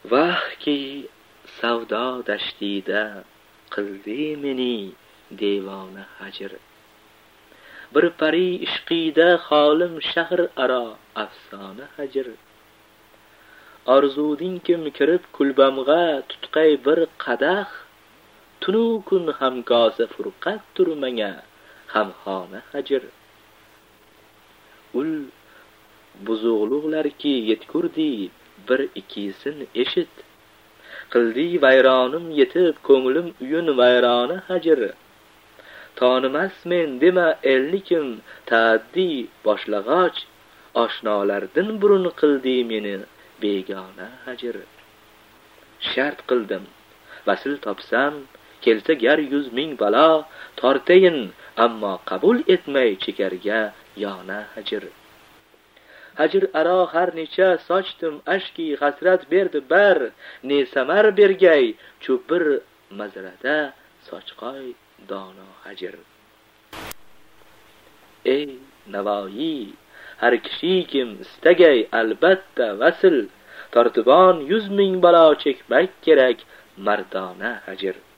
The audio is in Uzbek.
vahki savdo dashtida qildi meni devona hajr. Bir pari ishqida xolim shahr aro afsona hajr. Orzuding kim kirib kulbamg'a tutqay bir qadah, tunu kun hamkosa furqat turmanga hamxona hajr. Ul buzug'luqlarki yetkurdi bir ikkisin eshit, qildi vayronim yetib ko'nglim uyun vayrona hajr. Tonimasmen dema elnikim ta'addi boshlag'och, oshnolardan burun qildi meni begona hajr. Shart qildim vasil topsam kelsa gar 100,000 balo, tortayin ammo qabul etmay chekarga yona hajr. Hajr aro har necha sochdim ashki hasrat berdi bar, ne samar bergay cho'pir mazrada sochqoy dono hajr. Ey Navoiy, har kishi kim istagay albatta vasl, tortibon 100,000 balo chekmak kerak mardona hajr.